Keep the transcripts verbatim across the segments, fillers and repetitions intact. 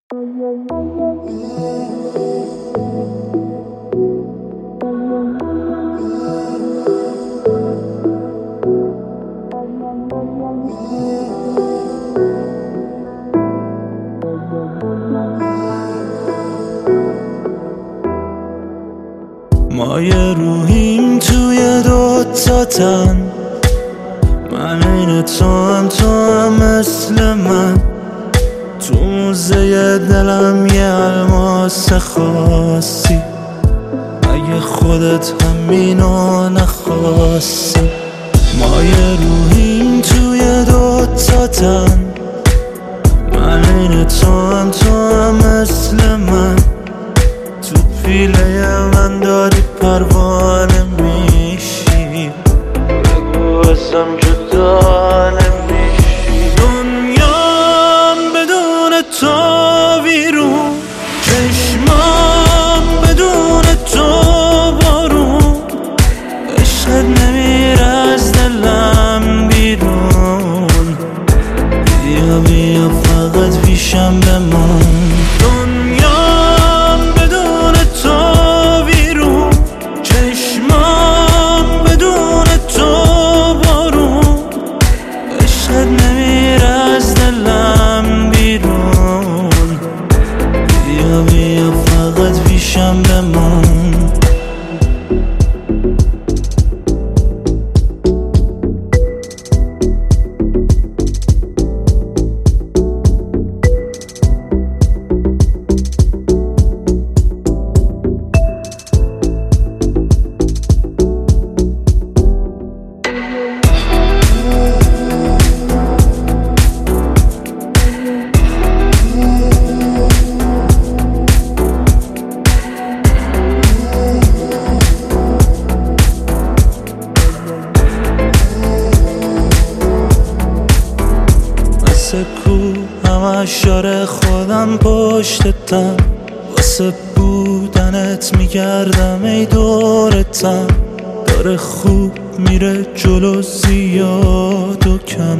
ما یه روحیم توی دوتا تن، من این تو هم تو هم مثل من. تو موزه دلم یه الماس خاصی، اگه خودت همینو نخواستی. ما یه روحیم توی دوتا تن، من این تو هم تو هم مثل من. تو پیله من داری پروانه میشی، بگو ازم جدا نمیشی. دنیام بدون تو ویرون، چشمام بدون تو بارون. عشقت نمیره از دلم بیرون، بیا بیا فقط پیشم بمون. پیشم بمون. واسه کو همش یاره خودم پشتتم، واسه بودنت میگردم ای دورتم. داره خوب میره جلو زیاد و کم،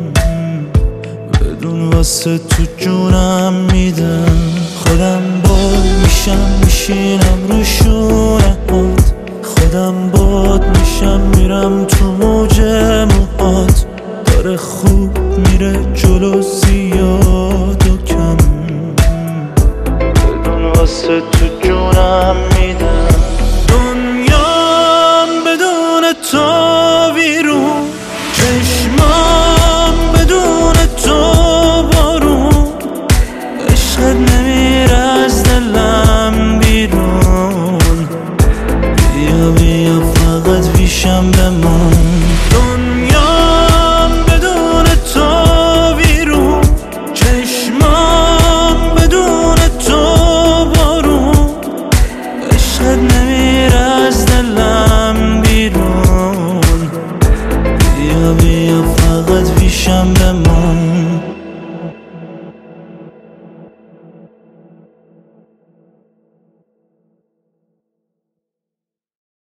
بدون واسه تو جونم میدم. خودم باد میشم میشینم رو شونهات، خودم باد میشم میرم تو موج موهات. داره خوب میره جلو زیاد و کم، بدون واسه تو جونم میدم. دنیام بدون تو ویرون، چشمام بدون تو بارون. عشقت نمیره از دلم بیرون، بیا بیا فقط پیشم بمون. نمیره از دلم بیرون، بیا بیا فقط پیشم بمون.